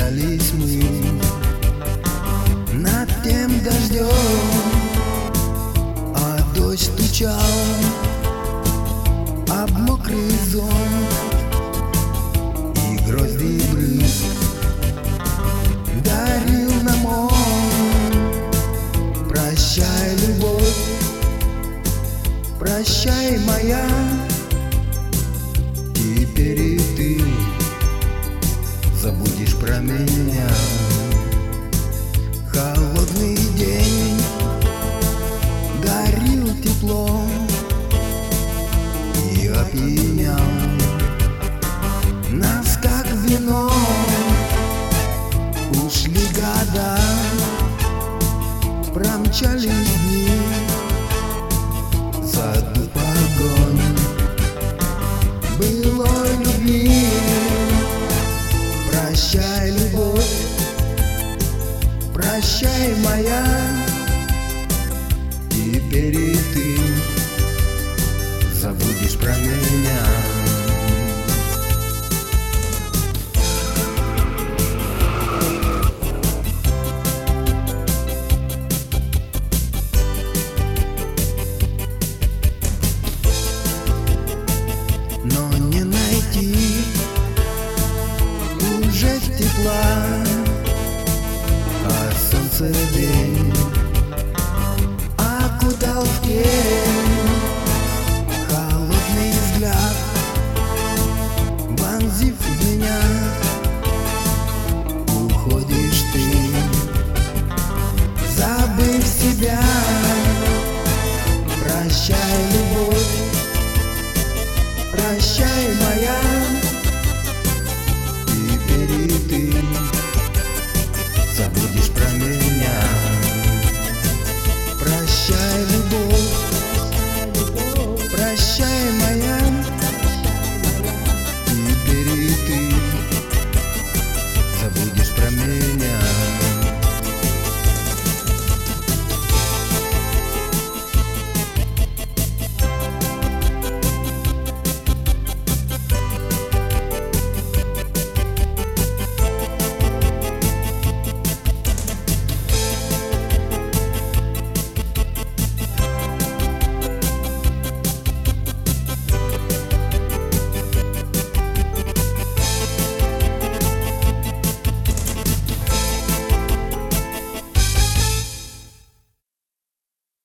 Прощались мы над тем дождем, а дождь стучал об мокрый зонт, и грозди брызг дарил нам он. Прощай, любовь, прощай, моя, теперь и ты забудешь про меня. Холодный день дарил тепло и опьянял нас, как вино. Ушли года, промчались дни, задув огонь былой любви. Прощай, любовь, прощай, моя, теперь и ты забудешь про меня. Но не найти уже тепла, а солнце день окутал в тень. Холодный взгляд вонзив в меня, уходишь ты, забыв себя. Прощай, любовь, прощай, моя,